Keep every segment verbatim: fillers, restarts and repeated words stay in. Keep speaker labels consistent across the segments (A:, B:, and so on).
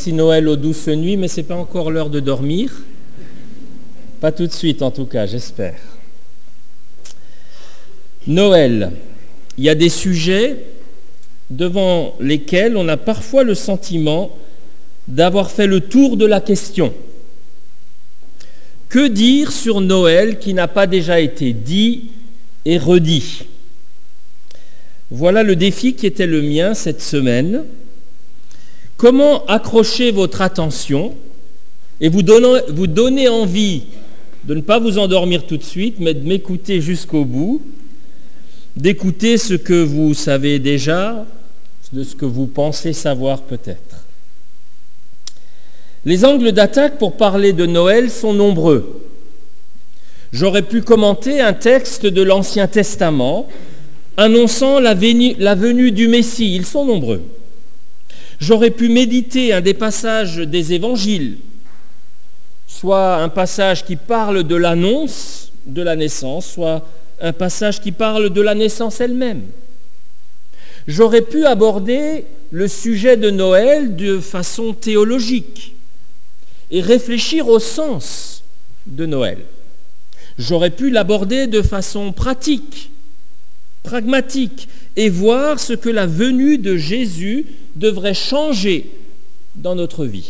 A: Voici Noël aux douces nuits, mais ce n'est pas encore l'heure de dormir. Pas tout de suite en tout cas, j'espère. Noël, il y a des sujets devant lesquels on a parfois le sentiment d'avoir fait le tour de la question. Que dire sur Noël qui n'a pas déjà été dit et redit ? Voilà le défi qui était le mien cette semaine. Comment accrocher votre attention et vous donner, vous donner envie de ne pas vous endormir tout de suite, mais de m'écouter jusqu'au bout, d'écouter ce que vous savez déjà, de ce que vous pensez savoir peut-être. Les angles d'attaque pour parler de Noël sont nombreux. J'aurais pu commenter un texte de l'Ancien Testament annonçant la venue, la venue du Messie. Ils sont nombreux. J'aurais pu méditer un des passages des évangiles, soit un passage qui parle de l'annonce de la naissance, soit un passage qui parle de la naissance elle-même. J'aurais pu aborder le sujet de Noël de façon théologique et réfléchir au sens de Noël. J'aurais pu l'aborder de façon pratique, pragmatique, et voir ce que la venue de Jésus devrait changer dans notre vie.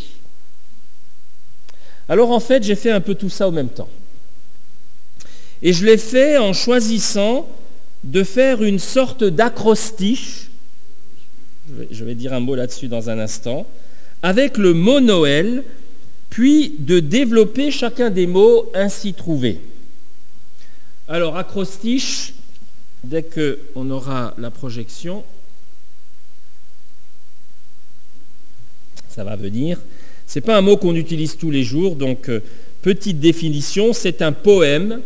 A: Alors en fait, j'ai fait un peu tout ça au même temps. Et je l'ai fait en choisissant de faire une sorte d'acrostiche, je vais, je vais dire un mot là-dessus dans un instant, avec le mot Noël, puis de développer chacun des mots ainsi trouvés. Alors, acrostiche, dès qu'on aura la projection, ça va venir. Ce n'est pas un mot qu'on utilise tous les jours, donc euh, petite définition, c'est un poème.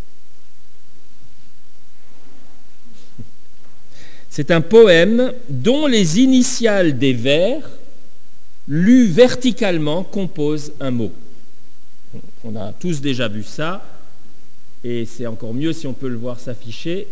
A: C'est un poème dont les initiales des vers, lus verticalement, composent un mot. On a tous déjà vu ça, et c'est encore mieux si on peut le voir s'afficher.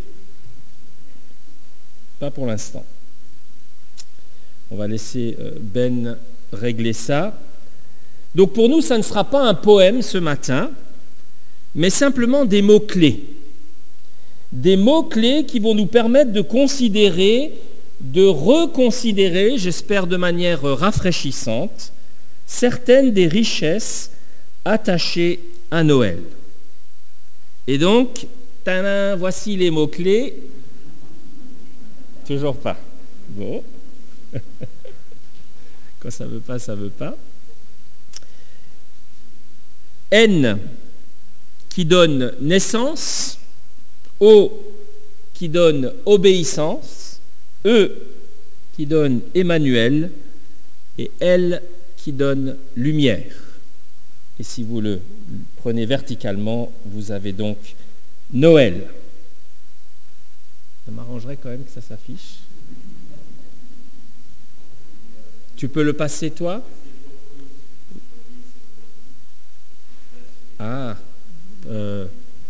A: Pas pour l'instant. On va laisser Ben régler ça. Donc pour nous, ça ne sera pas un poème ce matin, mais simplement des mots-clés. Des mots-clés qui vont nous permettre de considérer, de reconsidérer, j'espère de manière rafraîchissante, certaines des richesses attachées à Noël. Et donc, tadam, voici les mots-clés. Toujours pas. Bon. Quand ça ne veut pas, ça ne veut pas. N qui donne naissance, O qui donne obéissance, E qui donne Emmanuel et L qui donne lumière. Et si vous le prenez verticalement, vous avez donc Noël. Ça m'arrangerait quand même que ça s'affiche. Tu peux le passer, toi ? Ah. Euh.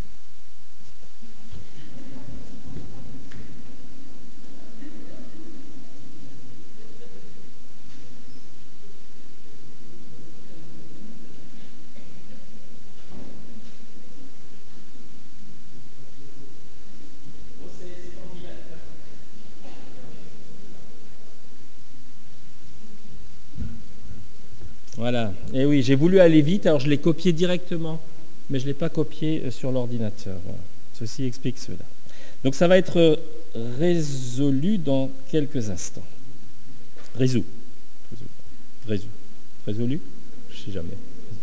A: Voilà. Et oui, j'ai voulu aller vite, alors je l'ai copié directement, mais je ne l'ai pas copié sur l'ordinateur. Voilà. Ceci explique cela. Donc ça va être résolu dans quelques instants. Résolu. Résolu. Résolu ? Je ne sais jamais.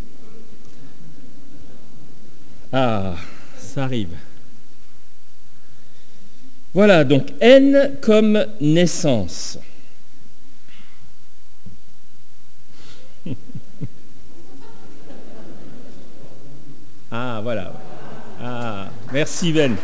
A: Ah, ça arrive. Voilà, donc N comme naissance. Ah, voilà. Ah, merci Ben.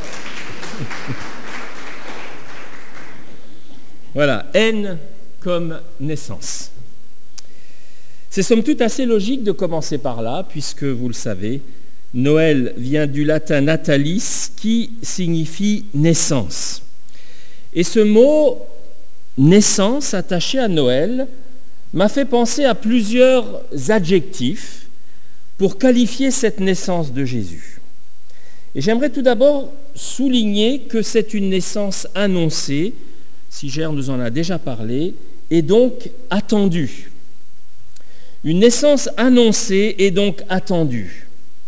A: Voilà, N comme naissance. C'est somme toute assez logique de commencer par là, puisque vous le savez, Noël vient du latin natalis, qui signifie naissance. Et ce mot naissance attaché à Noël m'a fait penser à plusieurs adjectifs pour qualifier cette naissance de Jésus. Et j'aimerais tout d'abord souligner que c'est une naissance annoncée, Siger nous en a déjà parlé, et donc attendue. Une naissance annoncée et donc attendue.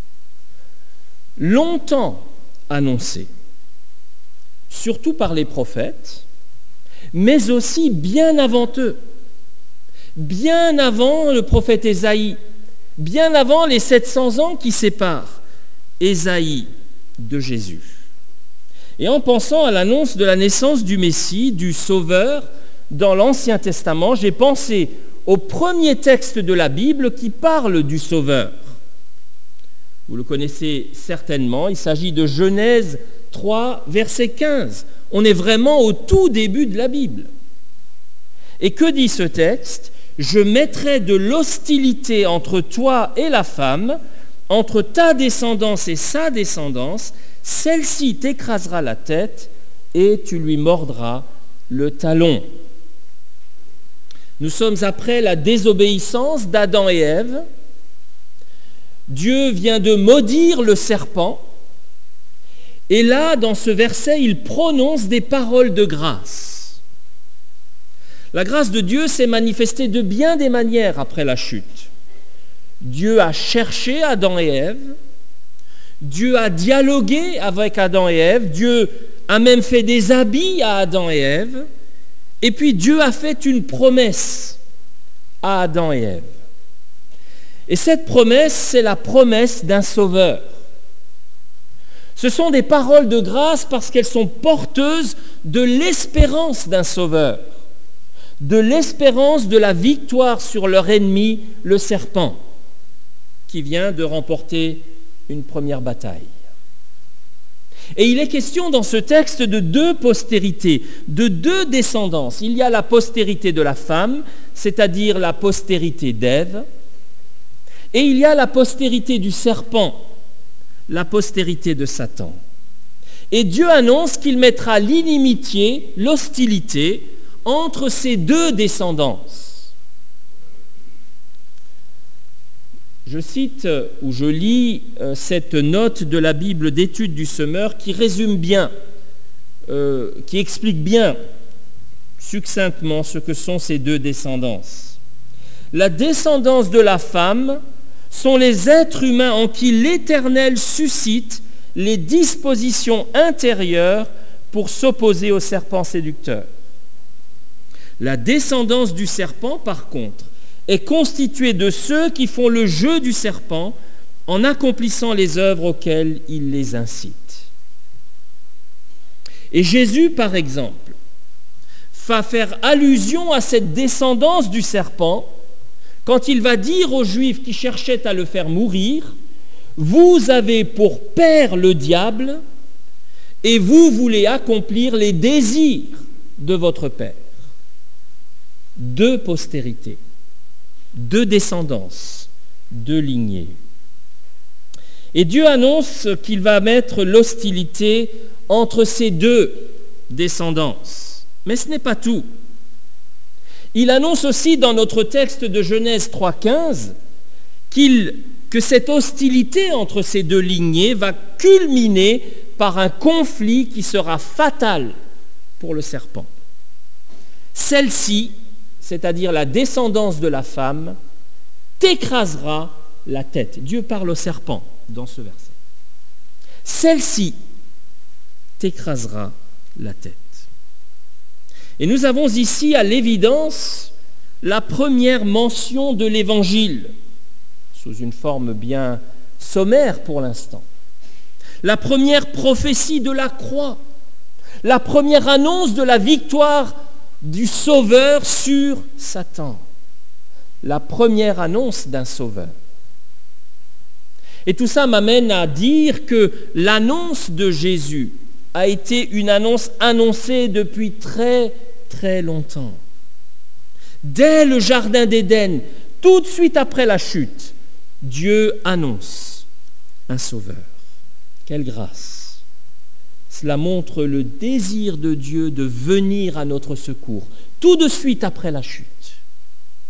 A: Longtemps annoncée, surtout par les prophètes, mais aussi bien avant eux, bien avant le prophète Ésaïe, bien avant les sept cents ans qui séparent Ésaïe de Jésus. Et en pensant à l'annonce de la naissance du Messie, du Sauveur, dans l'Ancien Testament, j'ai pensé au premier texte de la Bible qui parle du Sauveur. Vous le connaissez certainement, il s'agit de Genèse trois, verset quinze. On est vraiment au tout début de la Bible. Et que dit ce texte ? Je mettrai de l'hostilité entre toi et la femme, entre ta descendance et sa descendance, celle-ci t'écrasera la tête et tu lui mordras le talon. Nous sommes après la désobéissance d'Adam et Ève. Dieu vient de maudire le serpent. Et là, dans ce verset, il prononce des paroles de grâce. La grâce de Dieu s'est manifestée de bien des manières après la chute. Dieu a cherché Adam et Ève. Dieu a dialogué avec Adam et Ève. Dieu a même fait des habits à Adam et Ève. Et puis Dieu a fait une promesse à Adam et Ève. Et cette promesse, c'est la promesse d'un sauveur. Ce sont des paroles de grâce parce qu'elles sont porteuses de l'espérance d'un sauveur, de l'espérance de la victoire sur leur ennemi, le serpent, qui vient de remporter une première bataille. Et il est question dans ce texte de deux postérités, de deux descendances. Il y a la postérité de la femme, c'est-à-dire la postérité d'Ève, et il y a la postérité du serpent, la postérité de Satan. Et Dieu annonce qu'il mettra l'inimitié, l'hostilité, entre ces deux descendances. Je cite ou je lis euh, cette note de la Bible d'études du semeur qui résume bien, euh, qui explique bien succinctement ce que sont ces deux descendances. La descendance de la femme sont les êtres humains en qui l'Éternel suscite les dispositions intérieures pour s'opposer au serpent séducteur. La descendance du serpent, par contre, est constituée de ceux qui font le jeu du serpent en accomplissant les œuvres auxquelles il les incite. Et Jésus, par exemple, va faire allusion à cette descendance du serpent quand il va dire aux Juifs qui cherchaient à le faire mourir, « Vous avez pour père le diable, et vous voulez accomplir les désirs de votre père. » Deux postérités, deux descendances, deux lignées. Et Dieu annonce qu'il va mettre l'hostilité entre ces deux descendances. Mais ce n'est pas tout. Il annonce aussi dans notre texte de Genèse trois quinze qu'il, que cette hostilité entre ces deux lignées va culminer par un conflit qui sera fatal pour le serpent. Celle-ci, c'est-à-dire la descendance de la femme, t'écrasera la tête. Dieu parle au serpent dans ce verset. Celle-ci t'écrasera la tête. Et nous avons ici à l'évidence la première mention de l'Évangile, sous une forme bien sommaire pour l'instant. La première prophétie de la croix, la première annonce de la victoire du Sauveur sur Satan, la première annonce d'un Sauveur. Et tout ça m'amène à dire que l'annonce de Jésus a été une annonce annoncée depuis très très longtemps. Dès le jardin d'Éden, tout de suite après la chute, Dieu annonce un sauveur. Quelle grâce! Cela montre le désir de Dieu de venir à notre secours, tout de suite après la chute.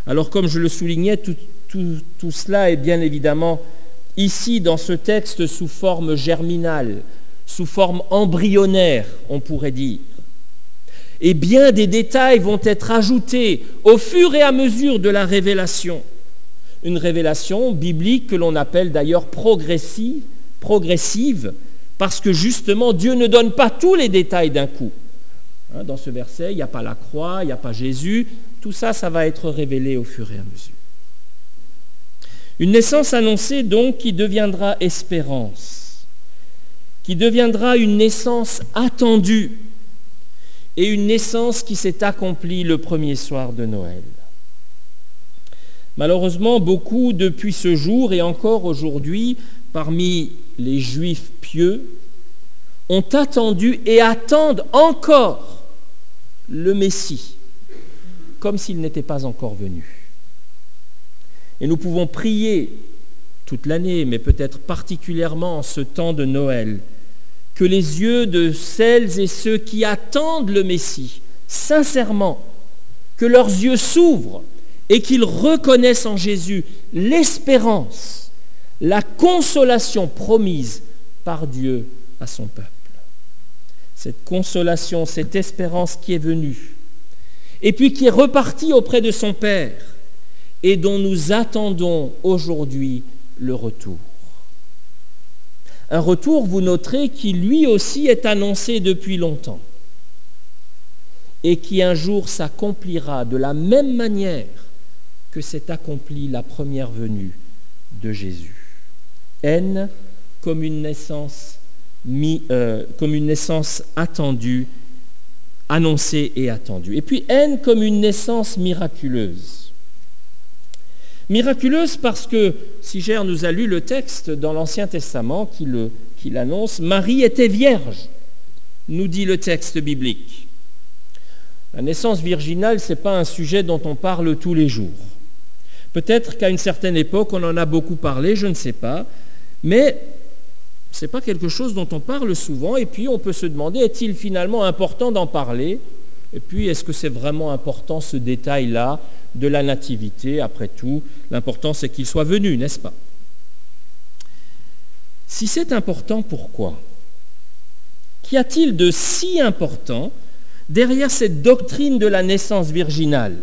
A: Alors comme je le soulignais, tout, tout, tout cela est bien évidemment ici dans ce texte sous forme germinale, sous forme embryonnaire, on pourrait dire. Et bien des détails vont être ajoutés au fur et à mesure de la révélation. Une révélation biblique que l'on appelle d'ailleurs progressive, progressive, parce que justement Dieu ne donne pas tous les détails d'un coup. Hein, dans ce verset, il n'y a pas la croix, il n'y a pas Jésus, tout ça, ça va être révélé au fur et à mesure. Une naissance annoncée donc qui deviendra espérance, qui deviendra une naissance attendue et une naissance qui s'est accomplie le premier soir de Noël. Malheureusement, beaucoup depuis ce jour et encore aujourd'hui, parmi les Juifs pieux, ont attendu et attendent encore le Messie, comme s'il n'était pas encore venu. Et nous pouvons prier toute l'année, mais peut-être particulièrement en ce temps de Noël, que les yeux de celles et ceux qui attendent le Messie, sincèrement, que leurs yeux s'ouvrent et qu'ils reconnaissent en Jésus l'espérance, la consolation promise par Dieu à son peuple. Cette consolation, cette espérance qui est venue, et puis qui est repartie auprès de son Père, et dont nous attendons aujourd'hui le retour. Un retour, vous noterez, qui lui aussi est annoncé depuis longtemps, et qui un jour s'accomplira de la même manière que s'est accomplie la première venue de Jésus. Haine comme une naissance, mi, euh, comme une naissance attendue, annoncée et attendue. Et puis haine comme une naissance miraculeuse. Miraculeuse parce que, si Gère nous a lu le texte dans l'Ancien Testament qui, le, qui l'annonce, Marie était vierge, nous dit le texte biblique. La naissance virginale, ce n'est pas un sujet dont on parle tous les jours. Peut-être qu'à une certaine époque, on en a beaucoup parlé, je ne sais pas, mais ce n'est pas quelque chose dont on parle souvent, et puis on peut se demander, est-il finalement important d'en parler? Et puis, est-ce que c'est vraiment important ce détail-là de la nativité? Après tout, l'important c'est qu'il soit venu, n'est-ce pas? Si c'est important, pourquoi? Qu'y a-t-il de si important derrière cette doctrine de la naissance virginale?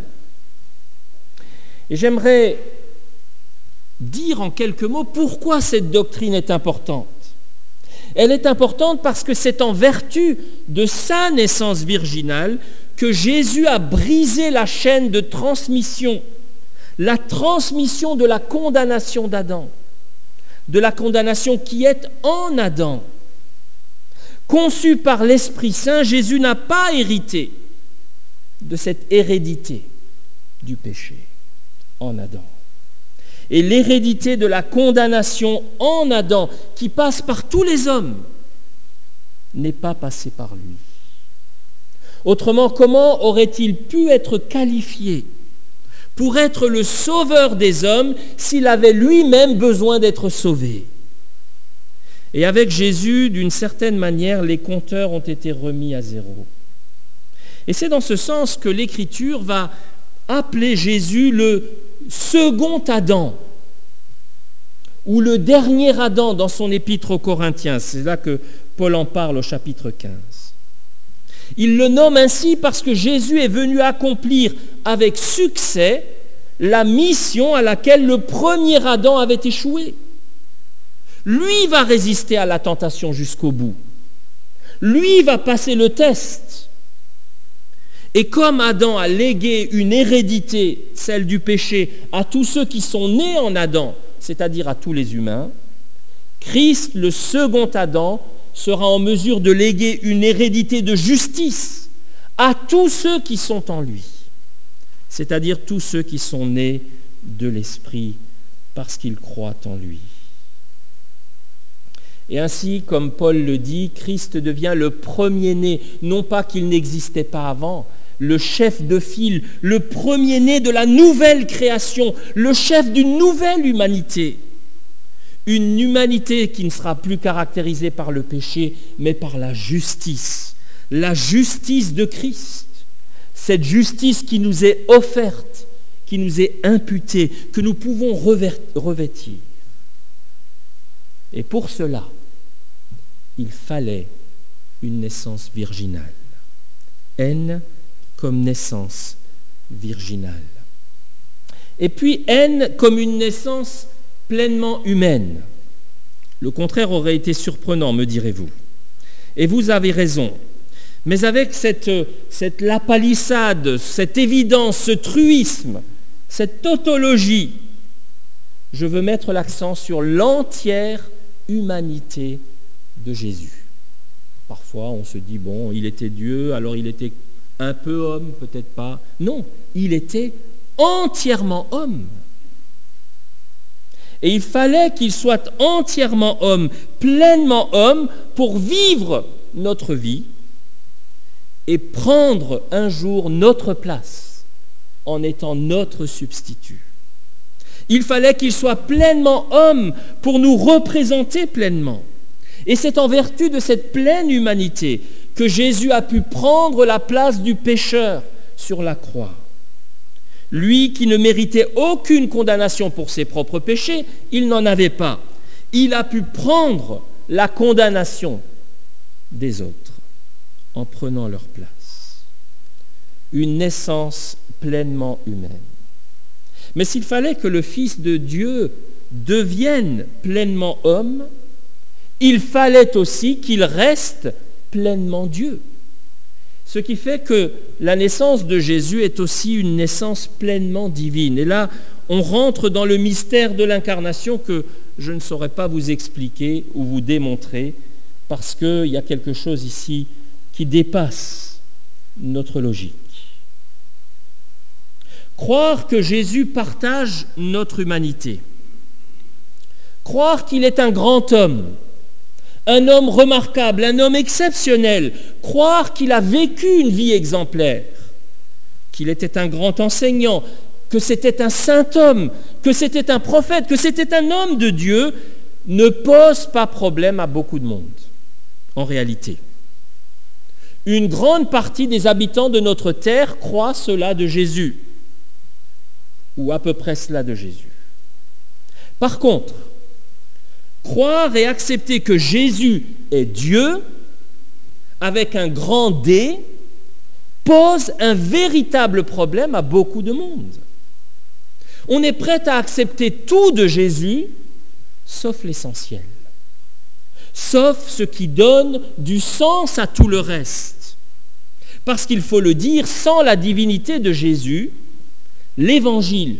A: Et j'aimerais dire en quelques mots pourquoi cette doctrine est importante. Elle est importante parce que c'est en vertu de sa naissance virginale que Jésus a brisé la chaîne de transmission, la transmission de la condamnation d'Adam, de la condamnation qui est en Adam. Conçu par l'Esprit Saint, Jésus n'a pas hérité de cette hérédité du péché en Adam. Et l'hérédité de la condamnation en Adam, qui passe par tous les hommes, n'est pas passée par lui. Autrement, comment aurait-il pu être qualifié pour être le sauveur des hommes s'il avait lui-même besoin d'être sauvé? Et avec Jésus, d'une certaine manière, les compteurs ont été remis à zéro. Et c'est dans ce sens que l'Écriture va appeler Jésus le second Adam, ou le dernier Adam dans son épître aux Corinthiens. C'est là que Paul en parle au chapitre quinze. Il le nomme ainsi parce que Jésus est venu accomplir avec succès la mission à laquelle le premier Adam avait échoué. Lui va résister à la tentation jusqu'au bout. Lui va passer le test. Et comme Adam a légué une hérédité, celle du péché, à tous ceux qui sont nés en Adam, c'est-à-dire à tous les humains, Christ, le second Adam, sera en mesure de léguer une hérédité de justice à tous ceux qui sont en lui, c'est-à-dire tous ceux qui sont nés de l'Esprit parce qu'ils croient en lui. Et ainsi, comme Paul le dit, Christ devient le premier-né, non pas qu'il n'existait pas avant, le chef de file, le premier-né de la nouvelle création, le chef d'une nouvelle humanité. Une humanité qui ne sera plus caractérisée par le péché, mais par la justice. La justice de Christ. Cette justice qui nous est offerte, qui nous est imputée, que nous pouvons revêtir. Et pour cela, il fallait une naissance virginale. Haine comme naissance virginale. Et puis haine comme une naissance pleinement humaine. Le contraire aurait été surprenant, me direz-vous. Et vous avez raison. Mais avec cette, cette lapalissade, cette évidence, ce truisme, cette tautologie, je veux mettre l'accent sur l'entière humanité de Jésus. Parfois, on se dit, bon, il était Dieu, alors il était un peu homme, peut-être pas. Non, il était entièrement homme. Et il fallait qu'il soit entièrement homme, pleinement homme, pour vivre notre vie et prendre un jour notre place en étant notre substitut. Il fallait qu'il soit pleinement homme pour nous représenter pleinement. Et c'est en vertu de cette pleine humanité que Jésus a pu prendre la place du pécheur sur la croix. Lui qui ne méritait aucune condamnation pour ses propres péchés, il n'en avait pas. Il a pu prendre la condamnation des autres en prenant leur place. Une naissance pleinement humaine. Mais s'il fallait que le Fils de Dieu devienne pleinement homme, il fallait aussi qu'il reste pleinement Dieu. Ce qui fait que la naissance de Jésus est aussi une naissance pleinement divine. Et là, on rentre dans le mystère de l'incarnation que je ne saurais pas vous expliquer ou vous démontrer, parce qu'il y a quelque chose ici qui dépasse notre logique. Croire que Jésus partage notre humanité, croire qu'il est un grand homme, un homme remarquable, un homme exceptionnel, croire qu'il a vécu une vie exemplaire, qu'il était un grand enseignant, que c'était un saint homme, que c'était un prophète, que c'était un homme de Dieu, ne pose pas problème à beaucoup de monde, en réalité. Une grande partie des habitants de notre terre croient cela de Jésus, ou à peu près cela de Jésus. Par contre, croire et accepter que Jésus est Dieu, avec un grand D, pose un véritable problème à beaucoup de monde. On est prêt à accepter tout de Jésus, sauf l'essentiel, sauf ce qui donne du sens à tout le reste. Parce qu'il faut le dire, sans la divinité de Jésus, l'évangile,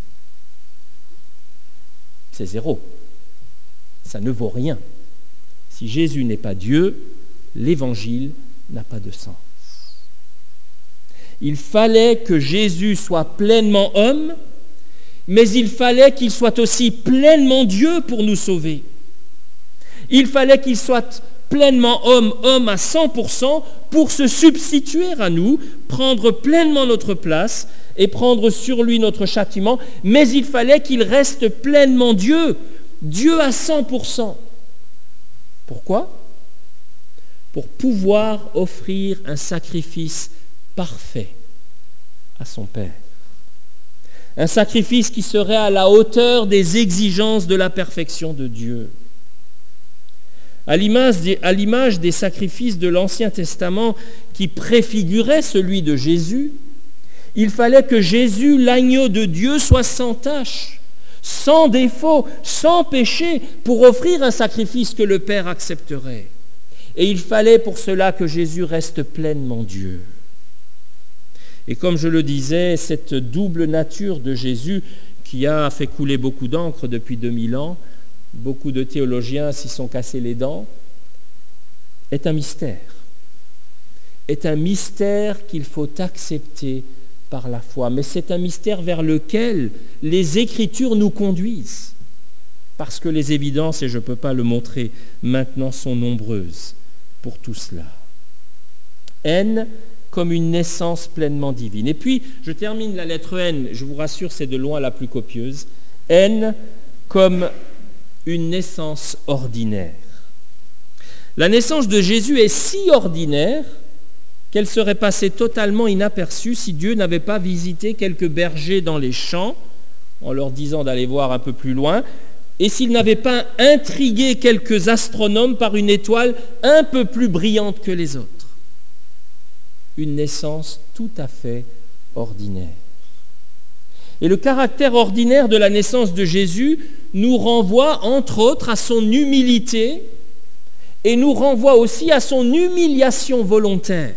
A: c'est zéro. Ça ne vaut rien. Si Jésus n'est pas Dieu, l'évangile n'a pas de sens. Il fallait que Jésus soit pleinement homme, mais il fallait qu'il soit aussi pleinement Dieu pour nous sauver. Il fallait qu'il soit pleinement homme, homme à cent pour cent, pour se substituer à nous, prendre pleinement notre place et prendre sur lui notre châtiment, mais il fallait qu'il reste pleinement Dieu, Dieu à cent pour cent. Pourquoi ? Pour pouvoir offrir un sacrifice parfait à son Père. Un sacrifice qui serait à la hauteur des exigences de la perfection de Dieu. À l'image des, à l'image des sacrifices de l'Ancien Testament qui préfiguraient celui de Jésus, il fallait que Jésus, l'agneau de Dieu, soit sans tache, sans défaut, sans péché, pour offrir un sacrifice que le Père accepterait. Et il fallait pour cela que Jésus reste pleinement Dieu. Et comme je le disais, cette double nature de Jésus, qui a fait couler beaucoup d'encre depuis deux mille ans, beaucoup de théologiens s'y sont cassés les dents, est un mystère. Est un mystère qu'il faut accepter par la foi. Mais c'est un mystère vers lequel les Écritures nous conduisent. Parce que les évidences, et je ne peux pas le montrer maintenant, sont nombreuses pour tout cela. N comme une naissance pleinement divine. Et puis, je termine la lettre N, je vous rassure, c'est de loin la plus copieuse. N comme une naissance ordinaire. La naissance de Jésus est si ordinaire qu'elle serait passée totalement inaperçue si Dieu n'avait pas visité quelques bergers dans les champs, en leur disant d'aller voir un peu plus loin, et s'il n'avait pas intrigué quelques astronomes par une étoile un peu plus brillante que les autres. Une naissance tout à fait ordinaire. Et le caractère ordinaire de la naissance de Jésus nous renvoie, entre autres, à son humilité et nous renvoie aussi à son humiliation volontaire.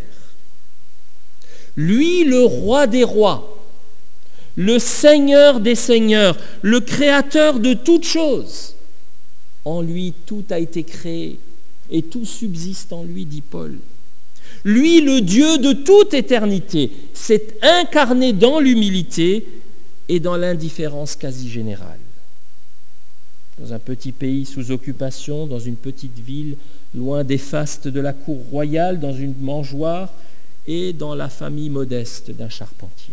A: Lui, le roi des rois, le Seigneur des seigneurs, le créateur de toutes choses, en lui tout a été créé et tout subsiste en lui, dit Paul. Lui, le Dieu de toute éternité, s'est incarné dans l'humilité et dans l'indifférence quasi générale. Dans un petit pays sous occupation, dans une petite ville, loin des fastes de la cour royale, dans une mangeoire et dans la famille modeste d'un charpentier.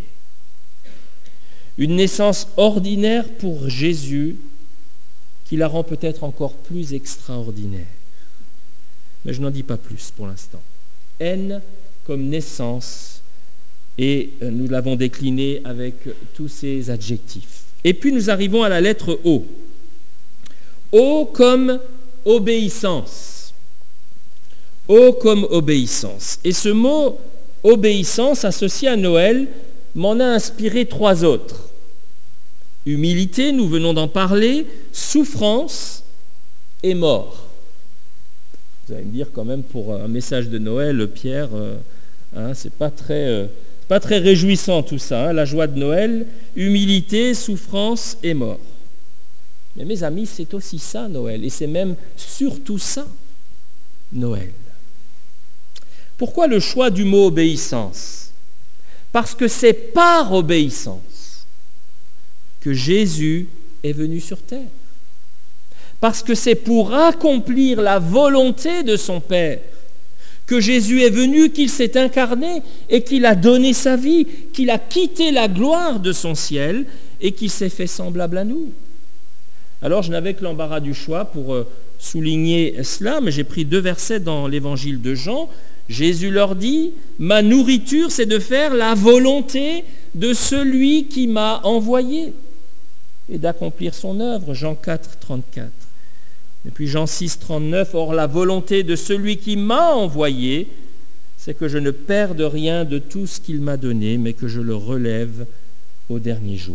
A: Une naissance ordinaire pour Jésus qui la rend peut-être encore plus extraordinaire. Mais je n'en dis pas plus pour l'instant. N comme naissance, et nous l'avons décliné avec tous ces adjectifs. Et puis nous arrivons à la lettre O. O comme obéissance. O comme obéissance. Et ce mot obéissance associé à Noël m'en a inspiré trois autres. Humilité, nous venons d'en parler, souffrance et mort. Vous allez me dire quand même, pour un message de Noël, Pierre, euh, hein, c'est pas très, euh, pas très réjouissant tout ça, hein, la joie de Noël, humilité, souffrance et mort. Mais mes amis, c'est aussi ça Noël, et c'est même surtout ça Noël. Pourquoi le choix du mot obéissance ? Parce que c'est par obéissance que Jésus est venu sur terre. Parce que c'est pour accomplir la volonté de son Père que Jésus est venu, qu'il s'est incarné et qu'il a donné sa vie, qu'il a quitté la gloire de son ciel et qu'il s'est fait semblable à nous. Alors je n'avais que l'embarras du choix pour souligner cela, mais j'ai pris deux versets dans l'évangile de Jean. Jésus leur dit « Ma nourriture, c'est de faire la volonté de celui qui m'a envoyé et d'accomplir son œuvre. » Jean quatre, trente-quatre. Et puis Jean six, trente-neuf, « Or la volonté de celui qui m'a envoyé, c'est que je ne perde rien de tout ce qu'il m'a donné, mais que je le relève au dernier jour. »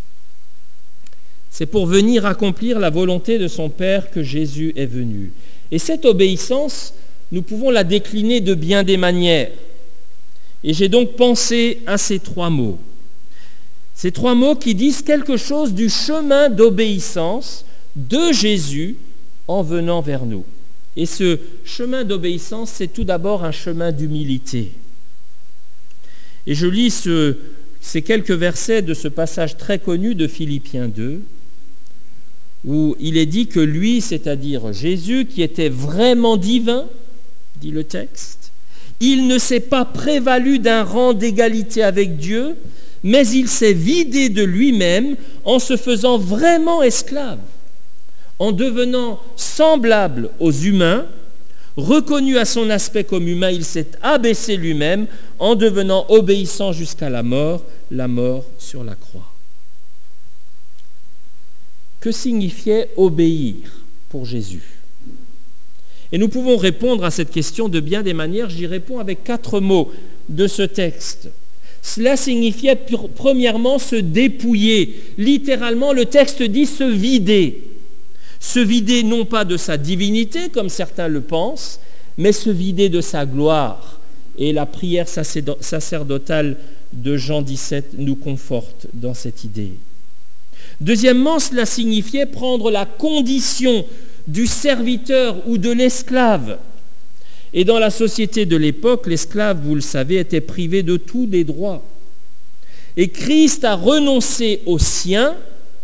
A: C'est pour venir accomplir la volonté de son Père que Jésus est venu. Et cette obéissance, nous pouvons la décliner de bien des manières. Et j'ai donc pensé à ces trois mots. Ces trois mots qui disent quelque chose du chemin d'obéissance de Jésus en venant vers nous. Et ce chemin d'obéissance, c'est tout d'abord un chemin d'humilité. Et je lis ce, ces quelques versets de ce passage très connu de Philippiens deux, où il est dit que lui, c'est-à-dire Jésus, qui était vraiment divin, dit le texte, il ne s'est pas prévalu d'un rang d'égalité avec Dieu, mais il s'est vidé de lui-même en se faisant vraiment esclave, en devenant semblable aux humains, reconnu à son aspect comme humain, il s'est abaissé lui-même en devenant obéissant jusqu'à la mort, la mort sur la croix. Que signifiait obéir pour Jésus ? Et nous pouvons répondre à cette question de bien des manières. J'y réponds avec quatre mots de ce texte. Cela signifiait premièrement se dépouiller. Littéralement, le texte dit se vider. Se vider non pas de sa divinité, comme certains le pensent, mais se vider de sa gloire. Et la prière sacerdotale de Jean dix-sept nous conforte dans cette idée. Deuxièmement, cela signifiait prendre la condition du serviteur ou de l'esclave. Et dans la société de l'époque, l'esclave, vous le savez, était privé de tous les droits. Et Christ a renoncé aux siens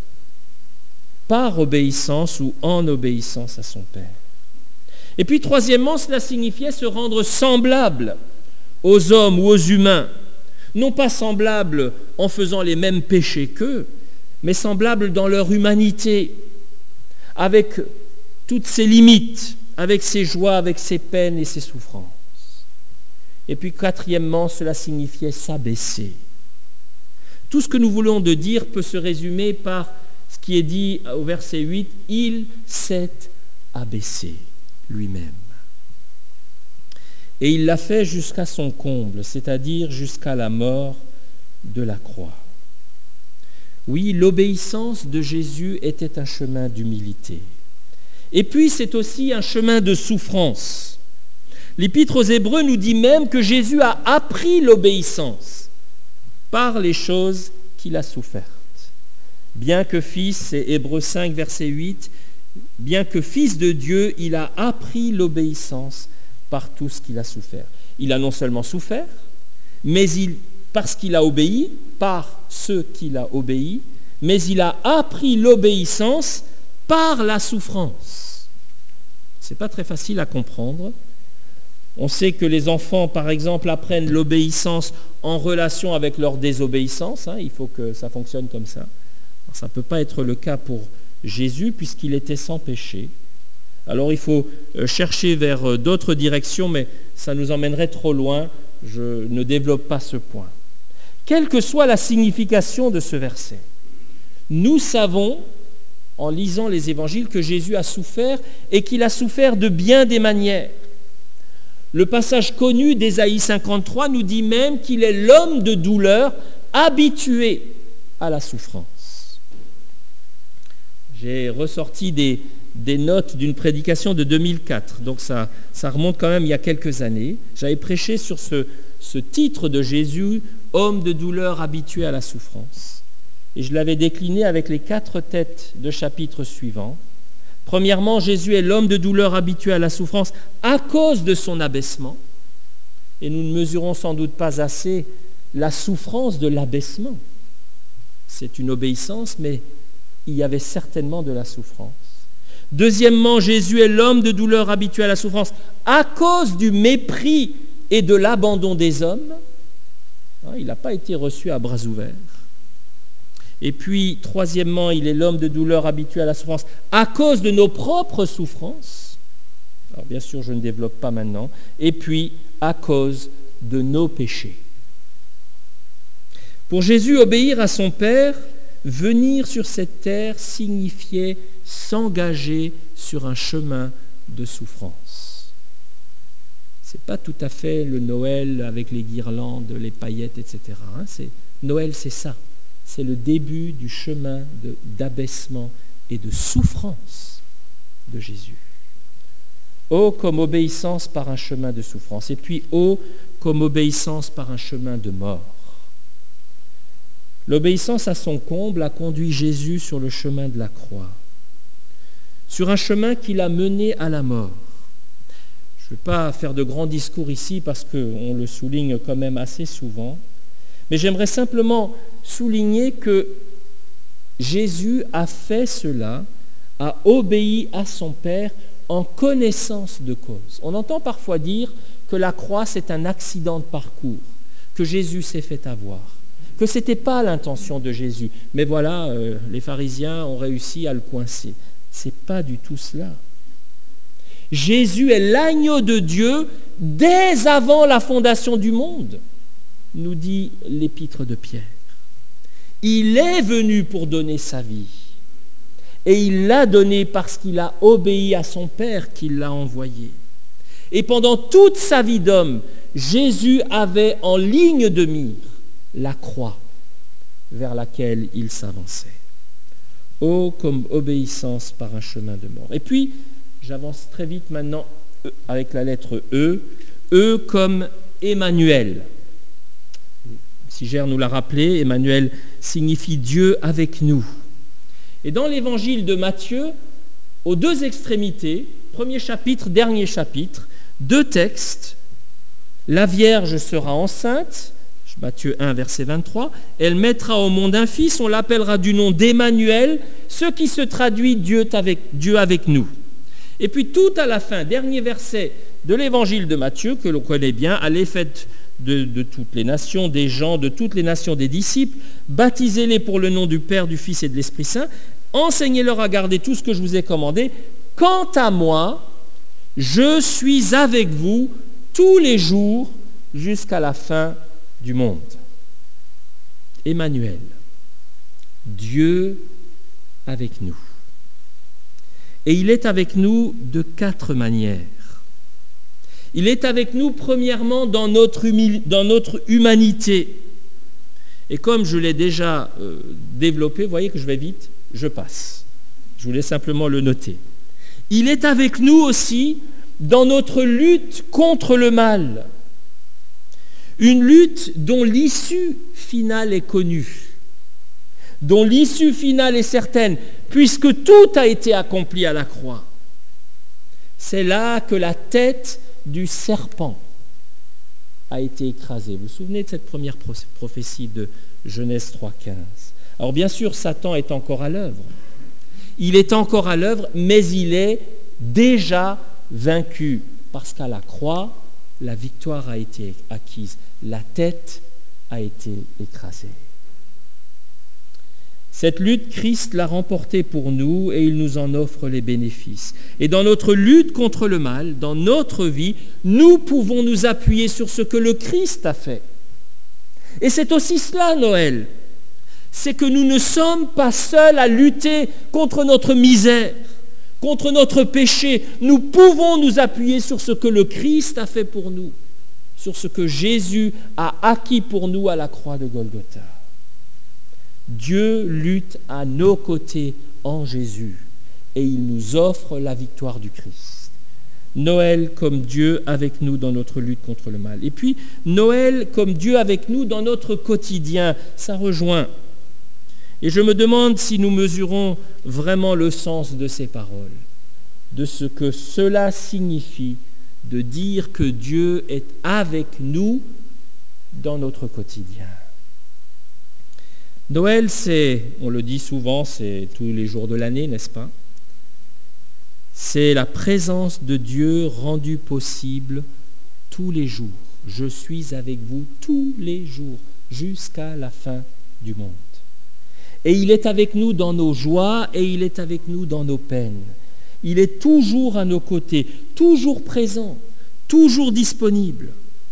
A: par obéissance ou en obéissance à son Père. Et puis troisièmement, cela signifiait se rendre semblable aux hommes ou aux humains. Non pas semblable en faisant les mêmes péchés qu'eux, mais semblables dans leur humanité, avec toutes ses limites, avec ses joies, avec ses peines et ses souffrances. Et puis quatrièmement, cela signifiait s'abaisser. Tout ce que nous voulons de dire peut se résumer par ce qui est dit au verset huit, « Il s'est abaissé lui-même ». Et il l'a fait jusqu'à son comble, c'est-à-dire jusqu'à la mort de la croix. Oui, l'obéissance de Jésus était un chemin d'humilité. Et puis c'est aussi un chemin de souffrance. L'Épître aux Hébreux nous dit même que Jésus a appris l'obéissance par les choses qu'il a souffertes. Bien que fils, c'est Hébreux cinq, verset huit, bien que fils de Dieu, il a appris l'obéissance par tout ce qu'il a souffert. Il a non seulement souffert, mais il, parce qu'il a obéi, par ceux qu'il a obéi, mais il a appris l'obéissance par la souffrance. Ce n'est pas très facile à comprendre. On sait que les enfants, par exemple, apprennent l'obéissance en relation avec leur désobéissance. Hein, il faut que ça fonctionne comme ça. Alors, ça ne peut pas être le cas pour Jésus, puisqu'il était sans péché. Alors il faut chercher vers d'autres directions, mais ça nous emmènerait trop loin. Je ne développe pas ce point. Quelle que soit la signification de ce verset, nous savons, en lisant les évangiles, que Jésus a souffert et qu'il a souffert de bien des manières. Le passage connu d'Ésaïe cinquante-trois nous dit même qu'il est l'homme de douleur habitué à la souffrance. J'ai ressorti des, des notes d'une prédication de deux mille quatre, donc ça, ça remonte quand même il y a quelques années. J'avais prêché sur ce, ce titre de Jésus, homme de douleur habitué à la souffrance. Et je l'avais décliné avec les quatre têtes de chapitres suivants. Premièrement, Jésus est l'homme de douleur habitué à la souffrance à cause de son abaissement. Et nous ne mesurons sans doute pas assez la souffrance de l'abaissement. C'est une obéissance, mais il y avait certainement de la souffrance. Deuxièmement, Jésus est l'homme de douleur habitué à la souffrance à cause du mépris et de l'abandon des hommes. Il n'a pas été reçu à bras ouverts. Et puis, troisièmement, il est l'homme de douleur habitué à la souffrance à cause de nos propres souffrances. Alors, bien sûr, je ne développe pas maintenant. Et puis, à cause de nos péchés. Pour Jésus, obéir à son Père, venir sur cette terre signifiait s'engager sur un chemin de souffrance. Ce n'est pas tout à fait le Noël avec les guirlandes, les paillettes, et cetera. Hein, c'est, Noël, c'est ça. C'est le début du chemin de, d'abaissement et de souffrance de Jésus. Oh, comme obéissance par un chemin de souffrance. Et puis, oh, comme obéissance par un chemin de mort. L'obéissance à son comble a conduit Jésus sur le chemin de la croix, sur un chemin qui l'a mené à la mort. Je ne vais pas faire de grands discours ici parce qu'on le souligne quand même assez souvent, mais j'aimerais simplement souligner que Jésus a fait cela, a obéi à son Père en connaissance de cause. On entend parfois dire que la croix, c'est un accident de parcours, que Jésus s'est fait avoir, que ce n'était pas l'intention de Jésus. Mais voilà, euh, les pharisiens ont réussi à le coincer. Ce n'est pas du tout cela. Jésus est l'agneau de Dieu dès avant la fondation du monde, nous dit l'épître de Pierre. Il est venu pour donner sa vie. Et il l'a donné parce qu'il a obéi à son Père qui l'a envoyé. Et pendant toute sa vie d'homme, Jésus avait en ligne de mire la croix vers laquelle il s'avançait. Oh, comme obéissance par un chemin de mort. Et puis, j'avance très vite maintenant avec la lettre E. E comme Emmanuel. Sigère nous l'a rappelé, Emmanuel signifie Dieu avec nous. Et dans l'évangile de Matthieu, aux deux extrémités, premier chapitre, dernier chapitre, deux textes. La Vierge sera enceinte, Matthieu un, verset vingt-trois, elle mettra au monde un fils, on l'appellera du nom d'Emmanuel, ce qui se traduit Dieu avec, Dieu avec nous. Et puis tout à la fin, dernier verset de l'évangile de Matthieu, que l'on connaît bien, allez faites de, de toutes les nations, des gens, de toutes les nations des disciples, baptisez-les pour le nom du Père, du Fils et de l'Esprit Saint, enseignez-leur à garder tout ce que je vous ai commandé. Quant à moi, je suis avec vous tous les jours jusqu'à la fin du monde. Emmanuel, Dieu avec nous. Et il est avec nous de quatre manières. Il est avec nous premièrement dans notre, humil- dans notre humanité. Et comme je l'ai déjà euh, développé, vous voyez que je vais vite, je passe. Je voulais simplement le noter. Il est avec nous aussi dans notre lutte contre le mal. Une lutte dont l'issue finale est connue, dont l'issue finale est certaine, puisque tout a été accompli à la croix. C'est là que la tête du serpent a été écrasée. Vous vous souvenez de cette première prophétie de Genèse trois quinze. Alors bien sûr, Satan est encore à l'œuvre. Il est encore à l'œuvre, mais il est déjà vaincu, parce qu'à la croix, la victoire a été acquise, la tête a été écrasée. Cette lutte, Christ l'a remportée pour nous et il nous en offre les bénéfices. Et dans notre lutte contre le mal, dans notre vie, nous pouvons nous appuyer sur ce que le Christ a fait. Et c'est aussi cela, Noël. C'est que nous ne sommes pas seuls à lutter contre notre misère, contre notre péché. Nous pouvons nous appuyer sur ce que le Christ a fait pour nous, sur ce que Jésus a acquis pour nous à la croix de Golgotha. Dieu lutte à nos côtés en Jésus et il nous offre la victoire du Christ. Noël comme Dieu avec nous dans notre lutte contre le mal. Et puis Noël comme Dieu avec nous dans notre quotidien, ça rejoint. Et je me demande si nous mesurons vraiment le sens de ces paroles, de ce que cela signifie de dire que Dieu est avec nous dans notre quotidien. Noël, c'est, on le dit souvent, c'est tous les jours de l'année, n'est-ce pas? C'est la présence de Dieu rendue possible tous les jours. Je suis avec vous tous les jours, jusqu'à la fin du monde. Et il est avec nous dans nos joies et il est avec nous dans nos peines. Il est toujours à nos côtés, toujours présent, toujours disponible,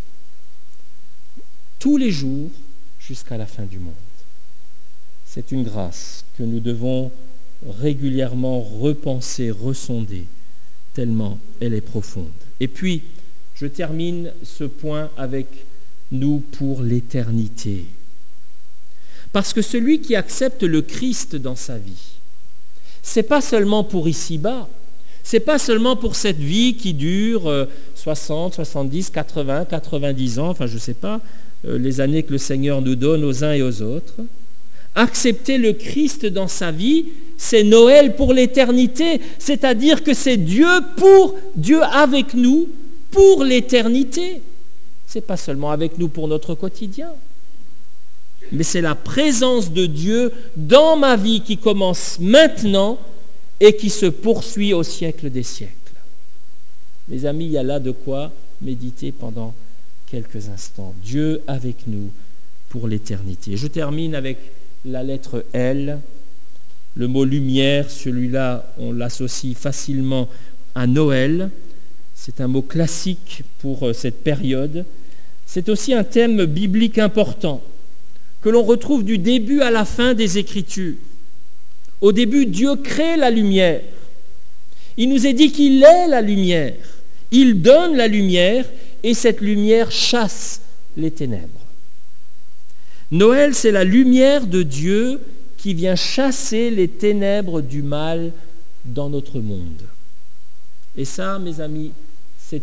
A: tous les jours jusqu'à la fin du monde. C'est une grâce que nous devons régulièrement repenser, ressonder, tellement elle est profonde. Et puis, je termine ce point avec nous pour l'éternité. Parce que celui qui accepte le Christ dans sa vie, c'est pas seulement pour ici-bas, c'est pas seulement pour cette vie qui dure soixante, soixante-dix, quatre-vingts, quatre-vingt-dix ans, enfin je sais pas, les années que le Seigneur nous donne aux uns et aux autres. Accepter le Christ dans sa vie, c'est Noël pour l'éternité, c'est-à-dire que c'est Dieu pour, Dieu avec nous pour l'éternité. C'est pas seulement avec nous pour notre quotidien, mais c'est la présence de Dieu dans ma vie qui commence maintenant et qui se poursuit au siècle des siècles. Mes amis, il y a là de quoi méditer pendant quelques instants. Dieu avec nous pour l'éternité. Je termine avec la lettre L. Le mot lumière, celui-là, on l'associe facilement à Noël. C'est un mot classique pour cette période. C'est aussi un thème biblique important que l'on retrouve du début à la fin des Écritures. Au début, Dieu crée la lumière. Il nous est dit qu'il est la lumière. Il donne la lumière et cette lumière chasse les ténèbres. Noël, c'est la lumière de Dieu qui vient chasser les ténèbres du mal dans notre monde. Et ça, mes amis, c'est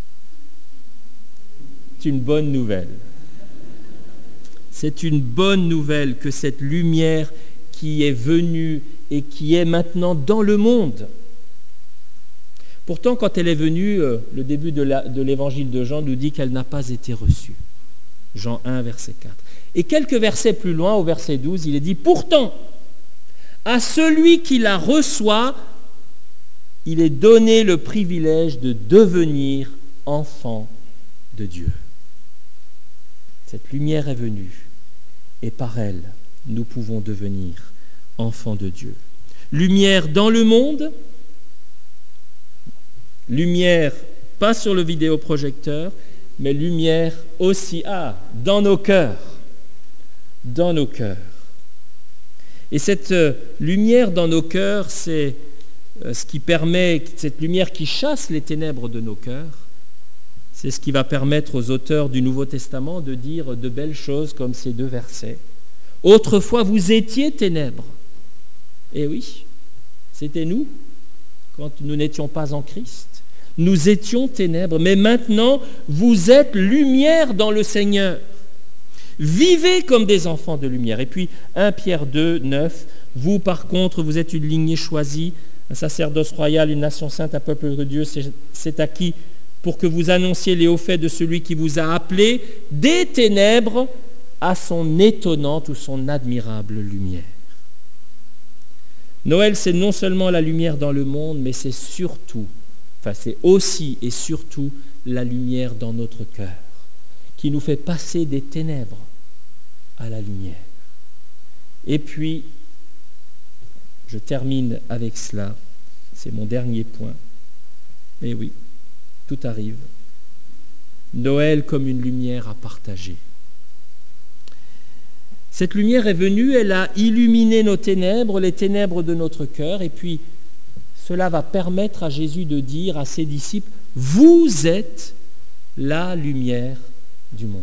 A: une bonne nouvelle. C'est une bonne nouvelle que cette lumière qui est venue et qui est maintenant dans le monde. Pourtant, quand elle est venue, le début de, la, de l'évangile de Jean nous dit qu'elle n'a pas été reçue. Jean un, verset quatre. Et quelques versets plus loin, au verset douze, il est dit « Pourtant, à celui qui la reçoit, il est donné le privilège de devenir enfant de Dieu. » Cette lumière est venue, et par elle, nous pouvons devenir enfants de Dieu. Lumière dans le monde, lumière pas sur le vidéoprojecteur, mais lumière aussi, ah, dans nos cœurs, dans nos cœurs. Et cette euh, lumière dans nos cœurs, c'est euh, ce qui permet, cette lumière qui chasse les ténèbres de nos cœurs, c'est ce qui va permettre aux auteurs du Nouveau Testament de dire de belles choses comme ces deux versets. Autrefois, vous étiez ténèbres. Eh oui, c'était nous, quand nous n'étions pas en Christ. Nous étions ténèbres, mais maintenant, vous êtes lumière dans le Seigneur. Vivez comme des enfants de lumière. Et puis, premier Pierre deux, neuf, vous, par contre, vous êtes une lignée choisie, un sacerdoce royal, une nation sainte, un peuple de Dieu, c'est, c'est acquis pour que vous annonciez les hauts faits de celui qui vous a appelé des ténèbres à son étonnante ou son admirable lumière. Noël, c'est non seulement la lumière dans le monde, mais c'est surtout, enfin c'est aussi et surtout la lumière dans notre cœur, qui nous fait passer des ténèbres à la lumière. Et puis, je termine avec cela, c'est mon dernier point. Mais oui, tout arrive. Noël comme une lumière à partager. Cette lumière est venue, elle a illuminé nos ténèbres, les ténèbres de notre cœur, et puis cela va permettre à Jésus de dire à ses disciples, vous êtes la lumière du monde.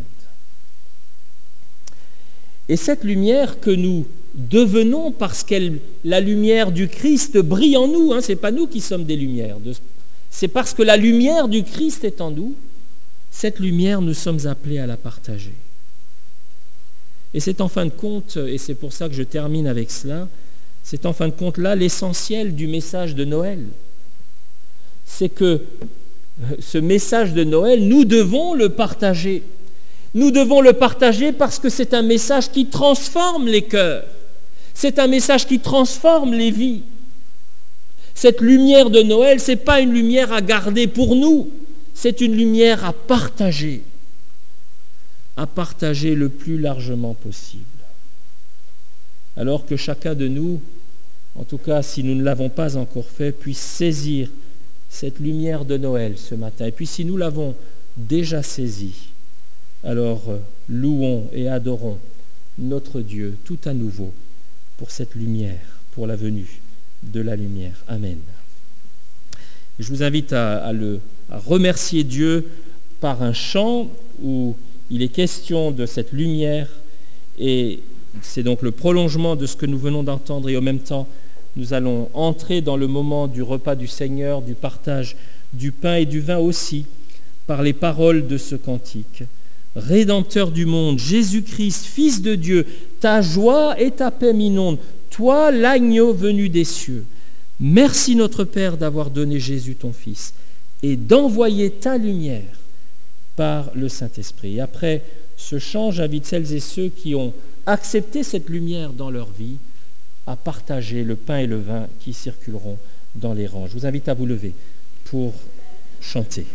A: Et cette lumière que nous devenons parce que la lumière du Christ brille en nous, hein, ce n'est pas nous qui sommes des lumières, de, c'est parce que la lumière du Christ est en nous, cette lumière nous sommes appelés à la partager. Et c'est en fin de compte, et c'est pour ça que je termine avec cela, c'est en fin de compte là l'essentiel du message de Noël. C'est que ce message de Noël, nous devons le partager. Nous devons le partager parce que c'est un message qui transforme les cœurs. C'est un message qui transforme les vies. Cette lumière de Noël, ce n'est pas une lumière à garder pour nous, c'est une lumière à partager. À partager le plus largement possible. Alors que chacun de nous, en tout cas si nous ne l'avons pas encore fait, puisse saisir cette lumière de Noël ce matin. Et puis si nous l'avons déjà saisie, alors louons et adorons notre Dieu tout à nouveau pour cette lumière, pour la venue de la lumière. Amen. Je vous invite à, à, le, à remercier Dieu par un chant où il est question de cette lumière et c'est donc le prolongement de ce que nous venons d'entendre et en même temps nous allons entrer dans le moment du repas du Seigneur, du partage du pain et du vin aussi par les paroles de ce cantique. Rédempteur du monde, Jésus-Christ, Fils de Dieu, ta joie et ta paix m'inondent, toi l'agneau venu des cieux. Merci notre Père d'avoir donné Jésus ton Fils et d'envoyer ta lumière par le Saint-Esprit. Et après ce chant, j'invite celles et ceux qui ont accepté cette lumière dans leur vie à partager le pain et le vin qui circuleront dans les rangs. Je vous invite à vous lever pour chanter.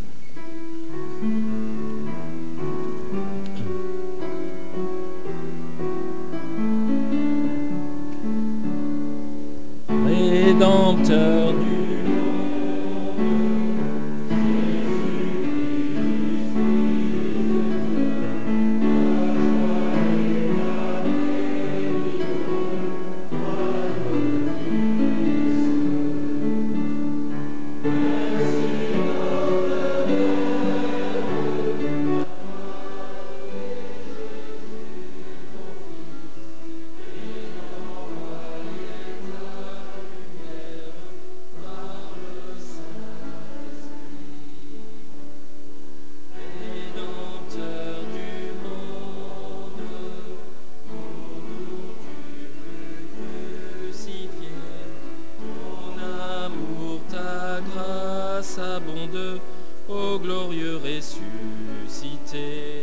A: Rédempteur du abonde, ô glorieux ressuscité.